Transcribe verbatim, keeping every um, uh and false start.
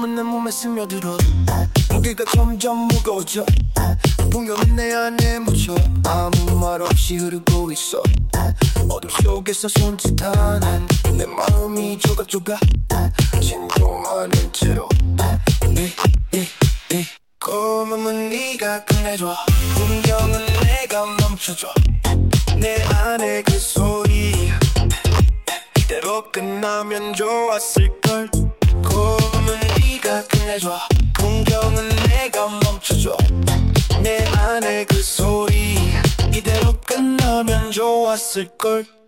꿈은 내 몸에 스며들어 무게가 점점 무거워져 풍경은 내 안에 묻혀 아무 말 없이 흐르고 있어 어둠 속에서 손짓하는 내 마음이 조각조각 진동하는 채로 꿈은 네가 끝내줘 풍경은 내가 멈춰줘 내 안에 그 소리 이대로 끝나면 좋았을걸 꿈은 네가 끝내줘 풍경은 내가 멈춰줘 내 안에 그 소리 이대로 끝나면 좋았을걸